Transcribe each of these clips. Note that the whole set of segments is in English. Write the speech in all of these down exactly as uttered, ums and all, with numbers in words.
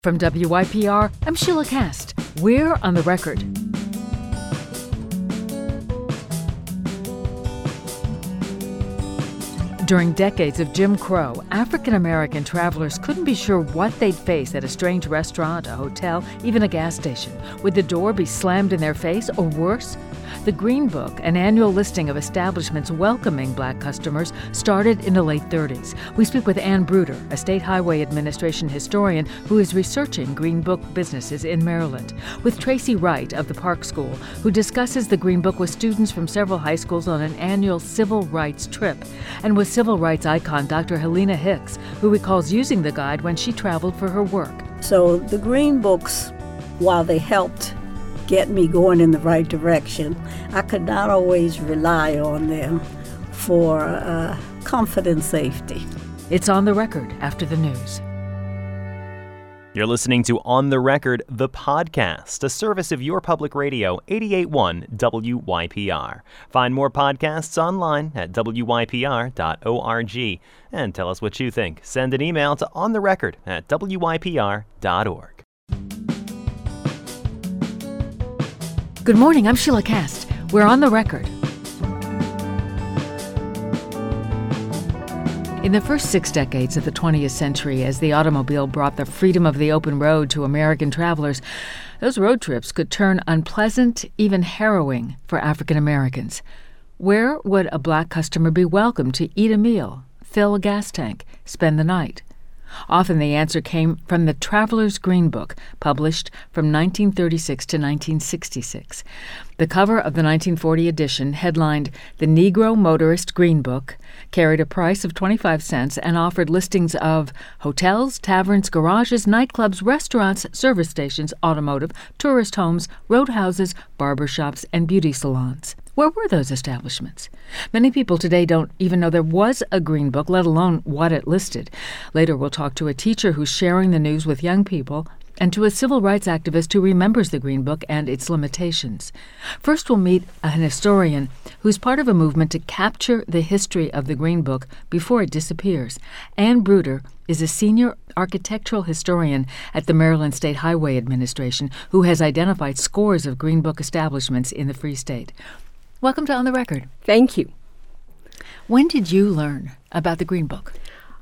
From W Y P R, I'm Sheila Cast. We're on the record. During decades of Jim Crow, African-American travelers couldn't be sure what they'd face at a strange restaurant, a hotel, even a gas station. Would the door be slammed in their face, or worse? The Green Book, an annual listing of establishments welcoming black customers, started in the late thirties. We speak with Ann Bruder, a State Highway Administration historian who is researching Green Book businesses in Maryland, with Tracy Wright of the Park School, who discusses the Green Book with students from several high schools on an annual civil rights trip, and with civil rights icon Doctor Helena Hicks, who recalls using the guide when she traveled for her work. So the Green Books, while they helped get me going in the right direction, I could not always rely on them for uh, comfort and safety. It's On the Record after the news. You're listening to On the Record, the podcast, a service of your public radio, eighty-eight point one W Y P R. Find more podcasts online at W Y P R dot org. And tell us what you think. Send an email to ontherecord at W Y P R dot org. Good morning, I'm Sheila Cast. We're on the record. In the first six decades of the twentieth century, as the automobile brought the freedom of the open road to American travelers, those road trips could turn unpleasant, even harrowing for African Americans. Where would a black customer be welcome to eat a meal, fill a gas tank, spend the night? Often the answer came from the Traveler's Green Book, published from nineteen thirty-six to nineteen sixty-six. The cover of the nineteen forty edition, headlined "The Negro Motorist Green Book," carried a price of twenty-five cents and offered listings of hotels, taverns, garages, nightclubs, restaurants, service stations, automotive, tourist homes, roadhouses, barbershops, and beauty salons. Where were those establishments? Many people today don't even know there was a Green Book, let alone what it listed. Later, we'll talk to a teacher who's sharing the news with young people and to a civil rights activist who remembers the Green Book and its limitations. First, we'll meet an historian who's part of a movement to capture the history of the Green Book before it disappears. Ann Bruder is a senior architectural historian at the Maryland State Highway Administration who has identified scores of Green Book establishments in the Free State. Welcome to On the Record. Thank you. When did you learn about the Green Book?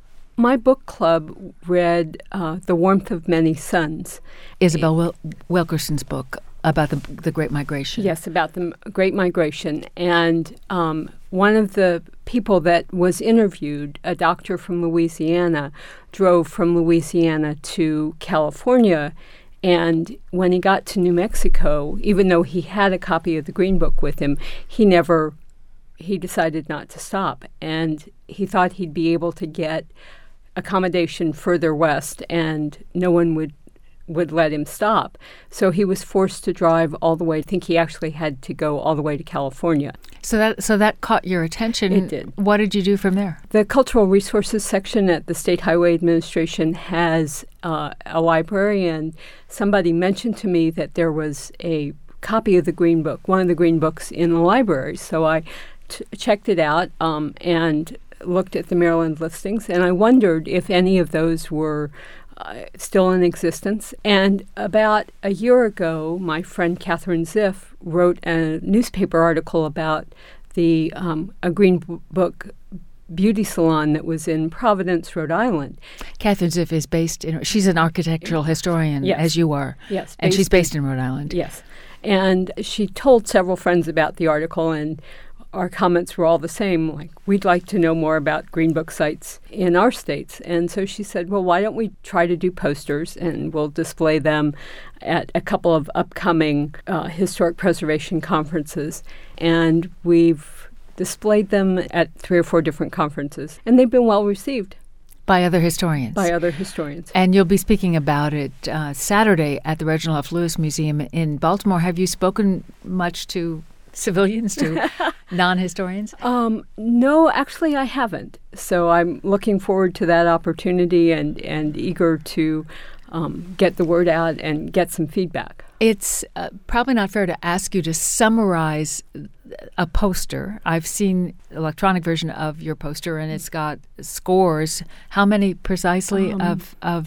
My book club read uh, The Warmth of Many Suns. Isabel Wil- Wilkerson's book about the, the Great Migration. Yes, about the Great Migration. And um, one of the people that was interviewed, a doctor from Louisiana, drove from Louisiana to California. And when he got to New Mexico, even though he had a copy of the Green Book with him, he never, he decided not to stop. And he thought he'd be able to get accommodation further west, and no one would would let him stop. So he was forced to drive all the way. I think he actually had to go all the way to California. So that so that caught your attention. It did. What did you do from there? The Cultural Resources section at the State Highway Administration has uh, a library, and somebody mentioned to me that there was a copy of the Green Book, one of the Green Books in the library. So I t- checked it out um, and looked at the Maryland listings, and I wondered if any of those were Uh, still in existence. And about a year ago, my friend Catherine Ziff wrote a newspaper article about the um, a Green B- Book beauty salon that was in Providence, Rhode Island. Catherine Ziff is based in, she's an architectural historian, yes. as you are. Yes. And she's based in Rhode Island. Yes. And she told several friends about the article, and our comments were all the same, like, we'd like to know more about Green Book sites in our states. And so she said, well, why don't we try to do posters, and we'll display them at a couple of upcoming uh, historic preservation conferences. And we've displayed them at three or four different conferences, and they've been well received. By other historians. By other historians. And you'll be speaking about it uh, Saturday at the Reginald F. Lewis Museum in Baltimore. Have you spoken much to civilians, to non-historians? Um, no, actually I haven't. So I'm looking forward to that opportunity and, and eager to um, get the word out and get some feedback. It's uh, probably not fair to ask you to summarize a poster. I've seen electronic version of your poster, and it's got scores. How many precisely Um, of of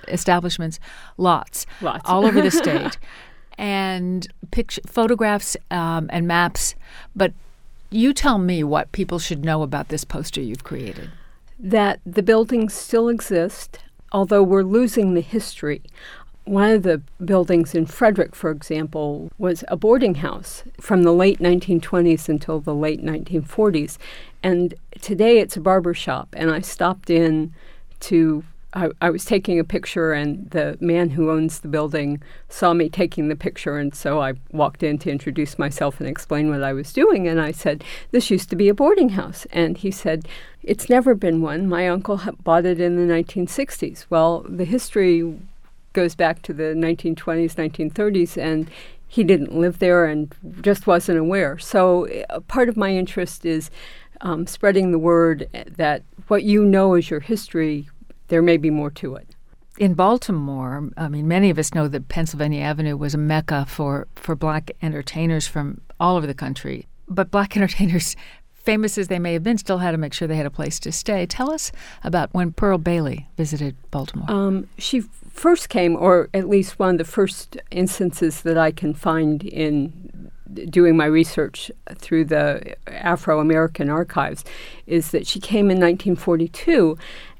establishments, lots, Lots. all over the state, and picture, photographs um, and maps. But you tell me what people should know about this poster you've created. That the buildings still exist, although we're losing the history. One of the buildings in Frederick, for example, was a boarding house from the late nineteen twenties until the late nineteen forties. And today it's a barber shop. And I stopped in to, I, I was taking a picture, and the man who owns the building saw me taking the picture. And so I walked in to introduce myself and explain what I was doing. And I said, this used to be a boarding house. And he said, it's never been one. My uncle ha- bought it in the nineteen sixties. Well, the history goes back to the nineteen twenties, nineteen thirties, and he didn't live there and just wasn't aware. So uh, part of my interest is um, spreading the word that what you know is your history, there may be more to it. In Baltimore, I mean, many of us know that Pennsylvania Avenue was a mecca for, for black entertainers from all over the country. But black entertainers, famous as they may have been, still had to make sure they had a place to stay. Tell us about when Pearl Bailey visited Baltimore. Um, she first came, or at least one of the first instances that I can find in doing my research through the Afro-American archives, is that she came in nineteen forty-two,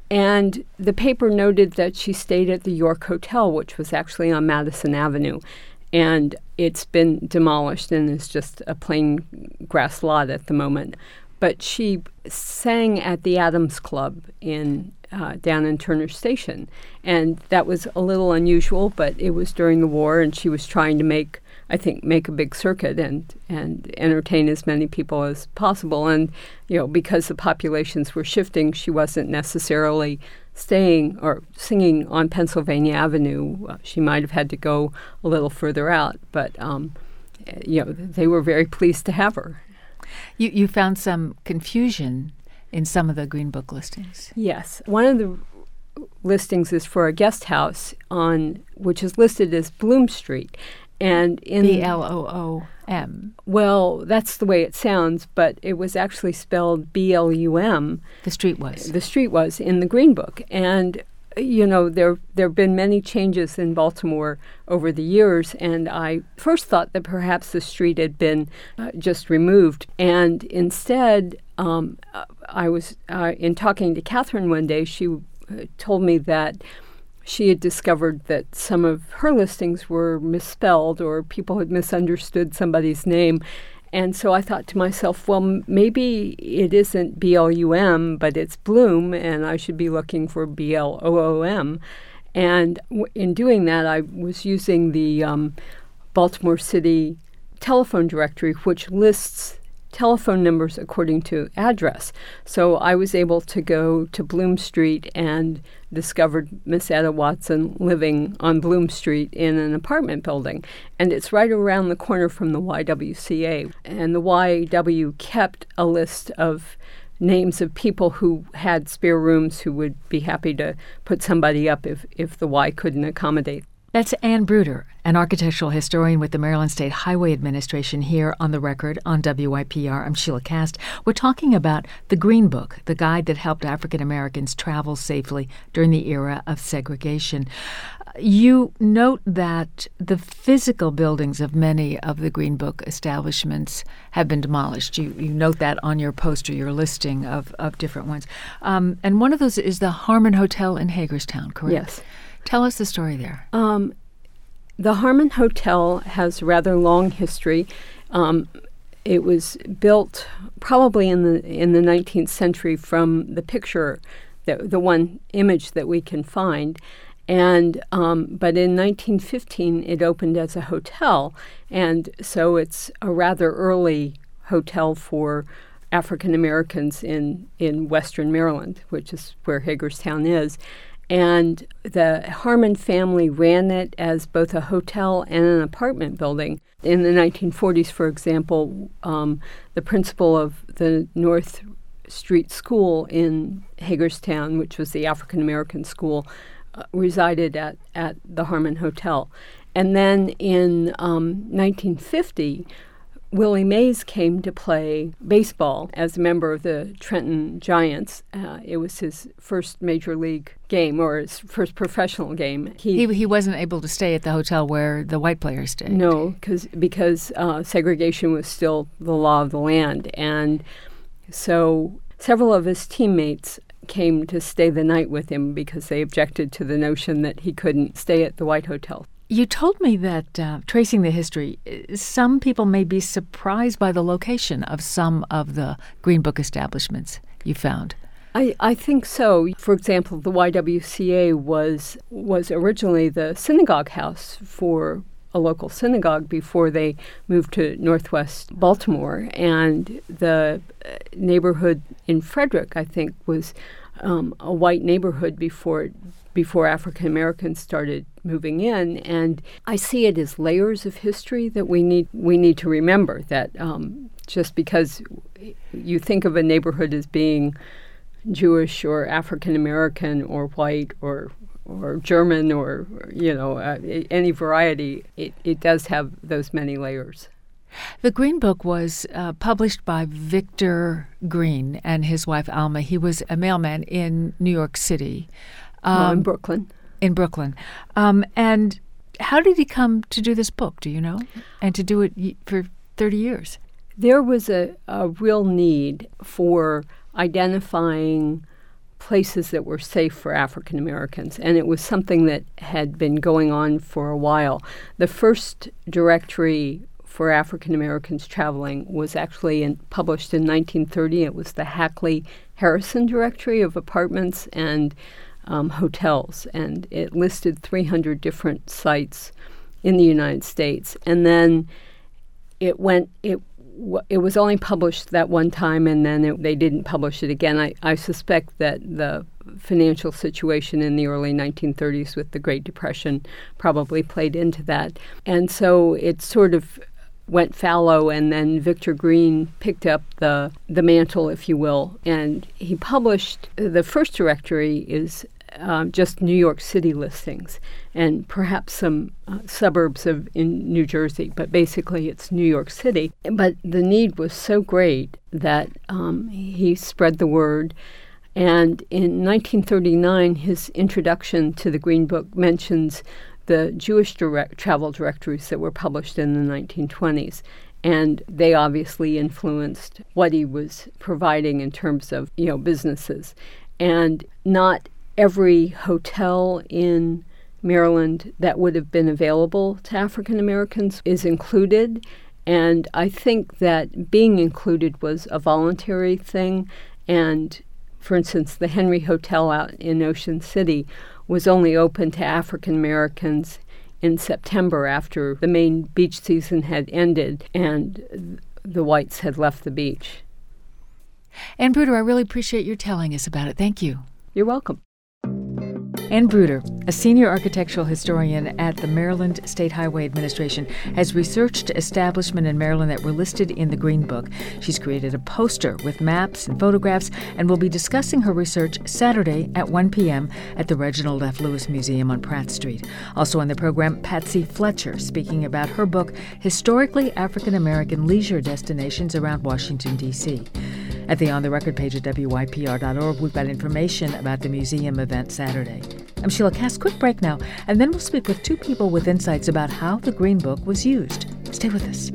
and the paper noted that she stayed at the York Hotel, which was actually on Madison Avenue. And it's been demolished and is just a plain grass lot at the moment. But she sang at the Adams Club in uh, down in Turner Station. And that was a little unusual, but it was during the war, and she was trying to make, I think, make a big circuit and, and entertain as many people as possible. And, you know, because the populations were shifting, she wasn't necessarily staying or singing on Pennsylvania Avenue. Uh, she might have had to go a little further out, but um, you know, they were very pleased to have her. You you found some confusion in some of the Green Book listings. Yes, one of the listings is for a guest house on which is listed as Bloom Street, and in B L O O M. Well, that's the way it sounds, but it was actually spelled B L U M. The street was. The street was in the Green Book. And, you know, there there have been many changes in Baltimore over the years, and I first thought that perhaps the street had been uh, just removed. And instead, um, I was, uh, in talking to Catherine one day, she uh, told me that she had discovered that some of her listings were misspelled, or people had misunderstood somebody's name. And so I thought to myself, well, m- maybe it isn't B L U M, but it's Bloom, and I should be looking for B L O O M. And w- in doing that, I was using the um, Baltimore City telephone directory, which lists telephone numbers according to address. So I was able to go to Bloom Street and discovered Miss Etta Watson living on Bloom Street in an apartment building. And it's right around the corner from the Y W C A. And the Y W kept a list of names of people who had spare rooms who would be happy to put somebody up if, if the Y couldn't accommodate. That's Ann Bruder, an architectural historian with the Maryland State Highway Administration, here on The Record on W Y P R. I'm Sheila Cast. We're talking about the Green Book, the guide that helped African Americans travel safely during the era of segregation. You note that the physical buildings of many of the Green Book establishments have been demolished. You, you note that on your poster, your listing of, of different ones. Um, and one of those is the Harmon Hotel in Hagerstown, correct? Yes. Tell us the story there. Um, the Harmon Hotel has a rather long history. Um, it was built probably in the in the nineteenth century from the picture, the, the one image that we can find. And um, but in nineteen fifteen, it opened as a hotel. And so it's a rather early hotel for African Americans in, in Western Maryland, which is where Hagerstown is. And the Harmon family ran it as both a hotel and an apartment building. In the nineteen forties, for example, um, the principal of the North Street School in Hagerstown, which was the African American school, uh, resided at, at the Harmon Hotel. And then in um, nineteen fifty, Willie Mays came to play baseball as a member of the Trenton Giants. Uh, it was his first major league game, or his first professional game. He he, he wasn't able to stay at the hotel where the white players stayed. No, cause, because uh, segregation was still the law of the land. And so several of his teammates came to stay the night with him because they objected to the notion that he couldn't stay at the White Hotel. You told me that, uh, tracing the history, some people may be surprised by the location of some of the Green Book establishments you found. I, I think so. For example, the Y W C A was was originally the synagogue house for a local synagogue before they moved to Northwest Baltimore. And the neighborhood in Frederick, I think, was um, a white neighborhood before before African Americans started moving in. And I see it as layers of history that we need we need to remember, that um, just because you think of a neighborhood as being Jewish or African American or white or or German or, you know, uh, any variety, it, it does have those many layers. The Green Book was uh, published by Victor Green and his wife Alma. He was a mailman in New York City. Um, well, in Brooklyn. In Brooklyn. Um, and how did he come to do this book, do you know? And to do it for thirty years? There was a, a real need for identifying places that were safe for African Americans, and it was something that had been going on for a while. The first directory for African Americans traveling was actually in, published in nineteen thirty. It was the Hackley Harrison Directory of apartments and um, hotels, and it listed three hundred different sites in the United States. And then it went, it it was only published that one time, and then it, they didn't publish it again. I, I suspect that the financial situation in the early nineteen thirties with the Great Depression probably played into that. And so it sort of went fallow, and then Victor Green picked up the the mantle, if you will, and he published, the first directory is uh, just New York City listings and perhaps some uh, suburbs of in New Jersey, but basically it's New York City. But the need was so great that um, he spread the word. And in nineteen thirty-nine, his introduction to the Green Book mentions the Jewish direct travel directories that were published in the nineteen twenties. And they obviously influenced what he was providing in terms of, you know, businesses. And not every hotel in Maryland that would have been available to African Americans is included. And I think that being included was a voluntary thing. And for instance, the Henry Hotel out in Ocean City was only open to African Americans in September after the main beach season had ended and the whites had left the beach. Ann Bruder, I really appreciate your telling us about it. Thank you. You're welcome. Ann Bruder, a senior architectural historian at the Maryland State Highway Administration, has researched establishments in Maryland that were listed in the Green Book. She's created a poster with maps and photographs and will be discussing her research Saturday at one p.m. at the Reginald F. Lewis Museum on Pratt Street. Also on the program, Patsy Fletcher speaking about her book, Historically African American Leisure Destinations Around Washington, D C At the On the Record page at W Y P R dot org, we've got information about the museum event Saturday. I'm Sheila Cass. Quick break now, and then we'll speak with two people with insights about how the Green Book was used. Stay with us.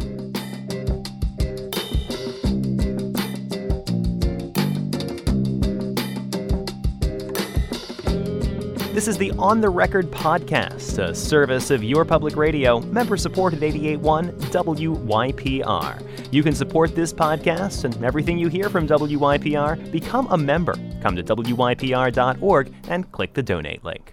This is the On the Record podcast, a service of your public radio, member-supported eighty-eight point one W Y P R. You can support this podcast and everything you hear from W Y P R. Become a member. Come to W Y P R dot org and click the donate link.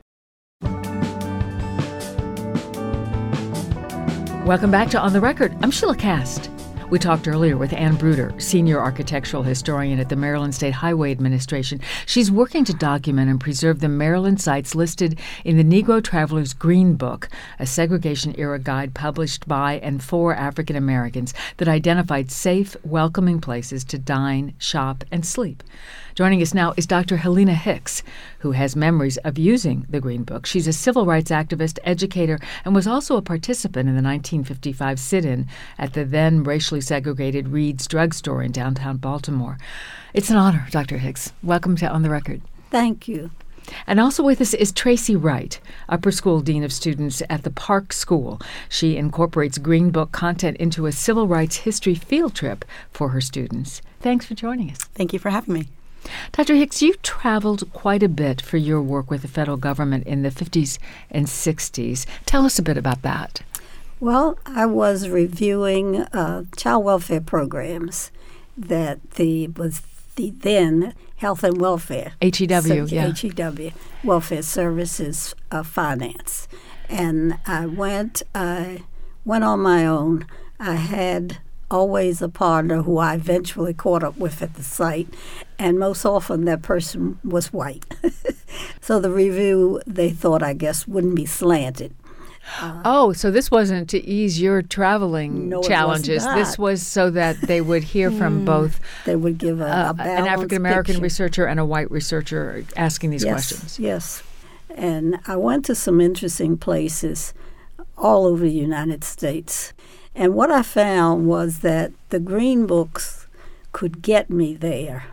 Welcome back to On the Record. I'm Sheila Cast. We talked earlier with Ann Bruder, senior architectural historian at the Maryland State Highway Administration. She's working to document and preserve the Maryland sites listed in the Negro Traveler's Green Book, a segregation-era guide published by and for African Americans that identified safe, welcoming places to dine, shop, and sleep. Joining us now is Doctor Helena Hicks, who has memories of using the Green Book. She's a civil rights activist, educator, and was also a participant in the nineteen fifty-five sit-in at the then racially segregated Reed's Drugstore in downtown Baltimore. It's an honor, Doctor Hicks. Welcome to On the Record. Thank you. And also with us is Tracy Wright, Upper School Dean of Students at the Park School. She incorporates Green Book content into a civil rights history field trip for her students. Thanks for joining us. Thank you for having me. Doctor Hicks, you traveled quite a bit for your work with the federal government in the fifties and sixties. Tell us a bit about that. Well, I was reviewing uh, child welfare programs that the was the then Health and Welfare. H E W, so, yeah. H E W, Welfare Services uh, Finance. And I went, I went on my own. I had always a partner who I eventually caught up with at the site, and most often that person was white. So the review, they thought, I guess, wouldn't be slanted. Uh, oh, so this wasn't to ease your traveling no, challenges. This was so that they would hear from both they would give a, uh, a an African-American picture. researcher and a white researcher asking these yes, questions. Yes. And I went to some interesting places all over the United States. And what I found was that the Green Books could get me there.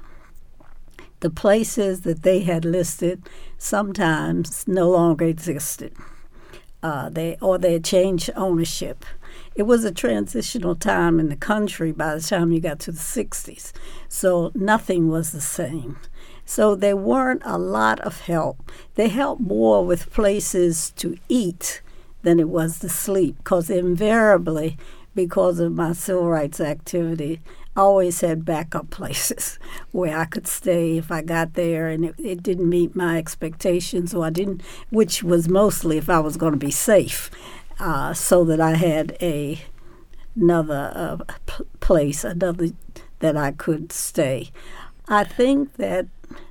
The places that they had listed sometimes no longer existed. Uh, they or they had changed ownership. It was a transitional time in the country by the time you got to the sixties, so nothing was the same. So there weren't a lot of help. They helped more with places to eat than it was to sleep, because invariably, because of my civil rights activity, I always had backup places where I could stay if I got there and it, it didn't meet my expectations, or I didn't, which was mostly if I was going to be safe, uh, so that I had a another uh, p- place, another that I could stay. I think that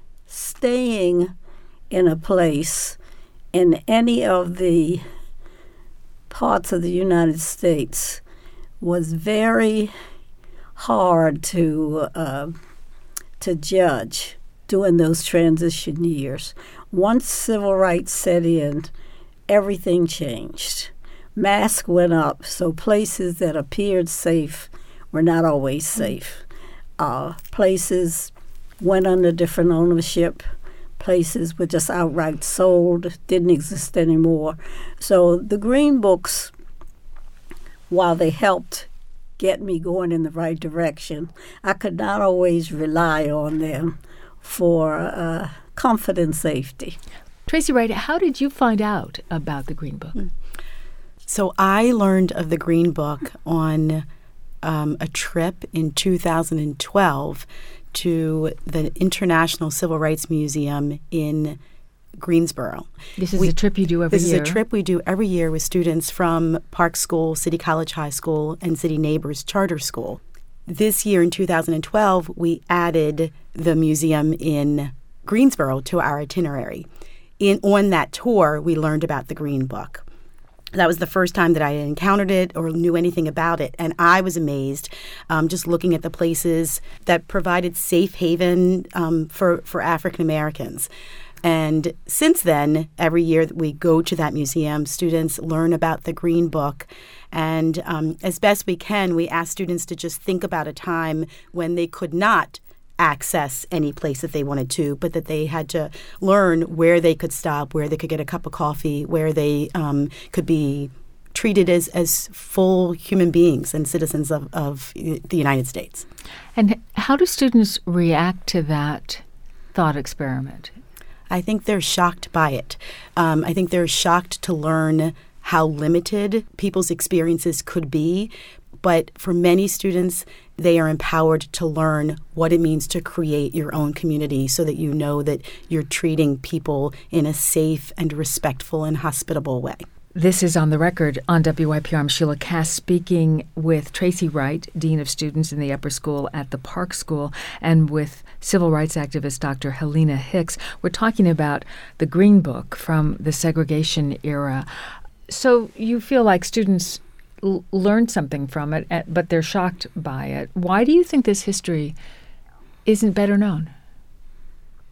staying in a place in any of the parts of the United States was very hard to uh, to judge during those transition years. Once civil rights set in, everything changed. Masks went up, so places that appeared safe were not always safe. Uh, places went under different ownership. Places were just outright sold, didn't exist anymore. So the Green Books, while they helped get me going in the right direction, I could not always rely on them for uh, comfort and safety. Tracy Wright, how did you find out about the Green Book? So I learned of the Green Book on um, a trip in two thousand twelve to the International Civil Rights Museum in Greensboro. This is we, a trip you do every this year. This is a trip we do every year with students from Park School, City College High School, and City Neighbors Charter School. This year in two thousand twelve, we added the museum in Greensboro to our itinerary. In on that tour, we learned about the Green Book. That was the first time that I had encountered it or knew anything about it. And I was amazed um, just looking at the places that provided safe haven um, for, for African Americans. And since then, every year that we go to that museum, students learn about the Green Book. And um, as best we can, we ask students to just think about a time when they could not access any place that they wanted to, but that they had to learn where they could stop, where they could get a cup of coffee, where they um, could be treated as, as full human beings and citizens of, of the United States. And how do students react to that thought experiment? I think they're shocked by it. Um, I think they're shocked to learn how limited people's experiences could be. But for many students, they are empowered to learn what it means to create your own community so that you know that you're treating people in a safe and respectful and hospitable way. This is On the Record on W Y P R. I'm Sheila Cass speaking with Tracy Wright, Dean of Students in the Upper School at the Park School, and with civil rights activist Doctor Helena Hicks. We're talking about the Green Book from the segregation era. So you feel like students l- learned something from it, but they're shocked by it. Why do you think this history isn't better known?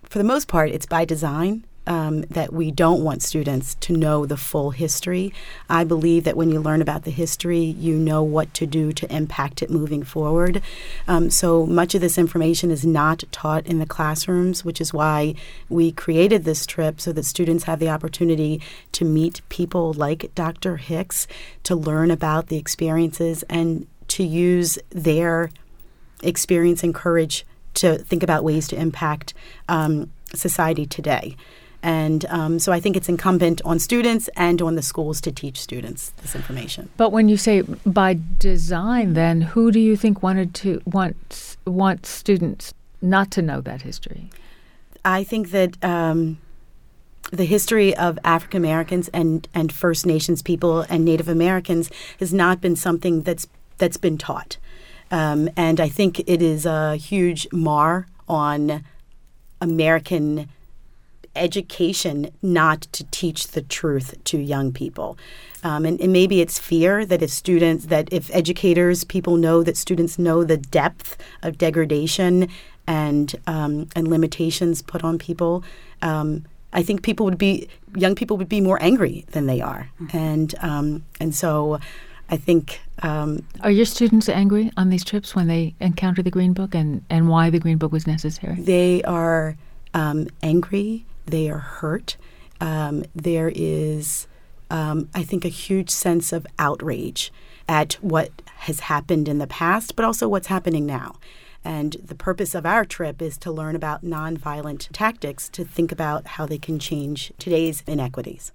for the most part, it's by design. Um, that we don't want students to know the full history. I believe that when you learn about the history, you know what to do to impact it moving forward. Um, so much of this information is not taught in the classrooms, which is why we created this trip so that students have the opportunity to meet people like Doctor Hicks, to learn about the experiences and to use their experience and courage to think about ways to impact um, society today. And um, so I think it's incumbent on students and on the schools to teach students this information. But when you say by design, then who do you think wanted to want want students not to know that history? I think that um, the history of African Americans and, and First Nations people and Native Americans has not been something that's that's been taught, um, and I think it is a huge mar on American education not to teach the truth to young people. Um, and, and maybe it's fear that if students, that if educators, people know that students know the depth of degradation and um, and limitations put on people, um, I think people would be, young people would be more angry than they are. Mm-hmm. And um, and so I think... Um, Are your students angry on these trips when they encounter the Green Book and, and why the Green Book was necessary? They are um, angry. They are hurt. Um, there is, um, I think, a huge sense of outrage at what has happened in the past, but also what's happening now. And the purpose of our trip is to learn about nonviolent tactics to think about how they can change today's inequities.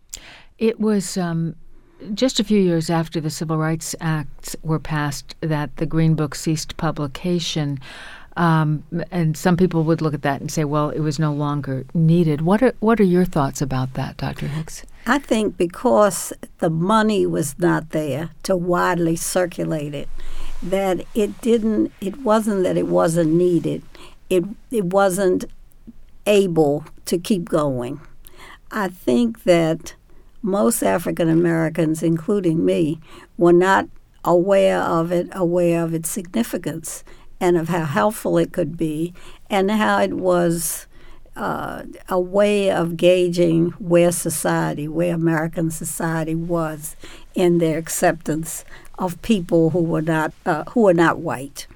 It was um, just a few years after the Civil Rights Acts were passed that the Green Book ceased publication. Um, and some people would look at that and say, well, it was no longer needed. What are what are your thoughts about that, Doctor Hicks? I think because the money was not there to widely circulate it, that it didn't, it wasn't that it wasn't needed. It, it wasn't able to keep going. I think that most African Americans, including me, were not aware of it, aware of its significance, and of how helpful it could be, and how it was uh, a way of gauging where society, where American society was in their acceptance of people who were not uh, who were not white.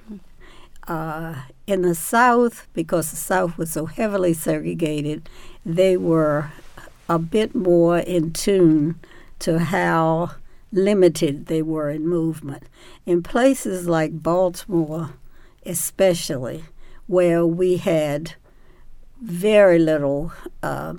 Uh, in the South, because the South was so heavily segregated, they were a bit more in tune to how limited they were in movement. In places like Baltimore, especially, where we had very little uh,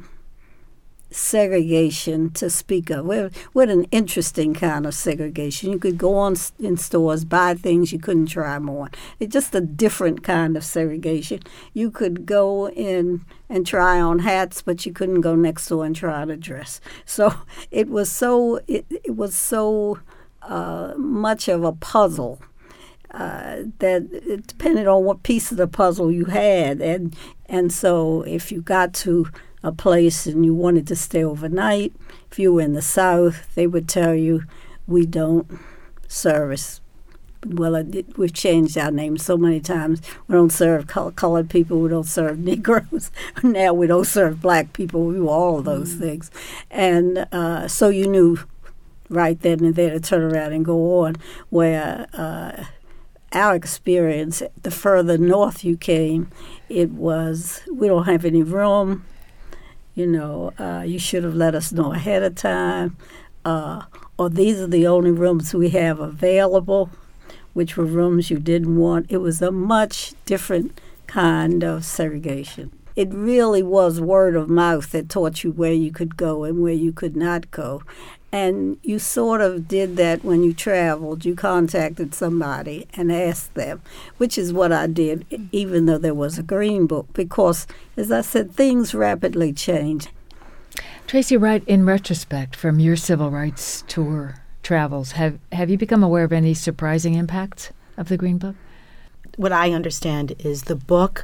segregation to speak of. We're, we're an interesting kind of segregation. You could go on in stores, buy things you couldn't try them on. It's just a different kind of segregation. You could go in and try on hats, but you couldn't go next door and try on a dress. So it was so it, it was so uh, much of a puzzle. Uh, that it depended on what piece of the puzzle you had, and and so if you got to a place and you wanted to stay overnight, if you were in the South, they would tell you, we don't service. Well, it, we've changed our name so many times. We don't serve col- colored people. We don't serve Negroes. Now we don't serve black people. We were all of those mm-hmm. things, and uh, so you knew right then and there to turn around and go on. Where uh, our experience, the further north you came, it was, we don't have any room. You know, uh, you should have let us know ahead of time. Uh, or these are the only rooms we have available, which were rooms you didn't want. It was a much different kind of segregation. It really was word of mouth that taught you where you could go and where you could not go. And you sort of did that when you traveled. You contacted somebody and asked them, which is what I did, even though there was a Green Book, because, as I said, things rapidly change. Tracy Wright, in retrospect, from your civil rights tour travels, have, have you become aware of any surprising impacts of the Green Book? What I understand is the book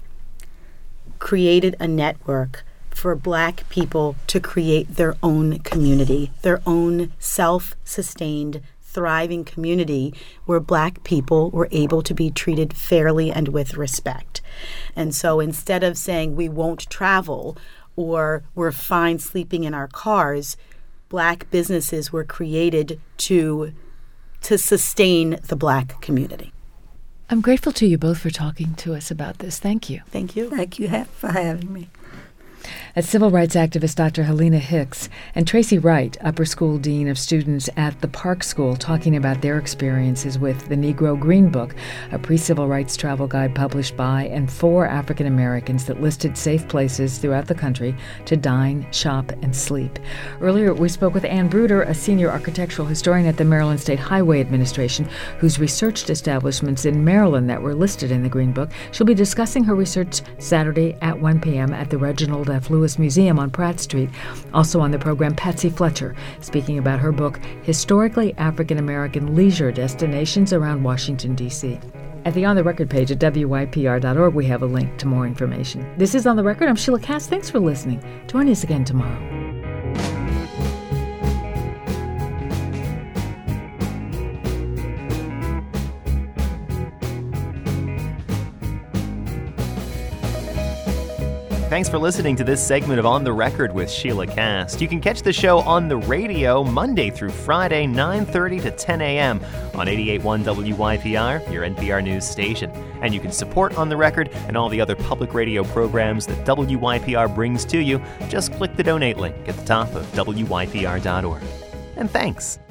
created a network for Black people to create their own community, their own self-sustained, thriving community where Black people were able to be treated fairly and with respect. And so instead of saying we won't travel or we're fine sleeping in our cars, Black businesses were created to to sustain the Black community. I'm grateful to you both for talking to us about this. Thank you. Thank you. Thank you ha- for having me. As civil rights activist Doctor Helena Hicks and Tracy Wright, upper school dean of students at the Park School, talking about their experiences with the Negro Green Book, a pre-civil rights travel guide published by and for African Americans that listed safe places throughout the country to dine, shop, and sleep. Earlier, we spoke with Ann Bruder, a senior architectural historian at the Maryland State Highway Administration, who's researched establishments in Maryland that were listed in the Green Book. She'll be discussing her research Saturday at one p.m. at the Reginald F. Lewis Museum on Pratt Street. Also on the program, Patsy Fletcher, speaking about her book, Historically African American Leisure Destinations Around Washington, D C At the On the Record page at W Y P R dot org, we have a link to more information. This is On the Record. I'm Sheila Cass. Thanks for listening. Join us again tomorrow. Thanks for listening to this segment of On the Record with Sheila Cass. You can catch the show on the radio Monday through Friday, nine thirty to ten a.m. on eighty-eight point one W Y P R, your N P R news station. And you can support On the Record and all the other public radio programs that W Y P R brings to you. Just click the donate link at the top of W Y P R dot org. And thanks.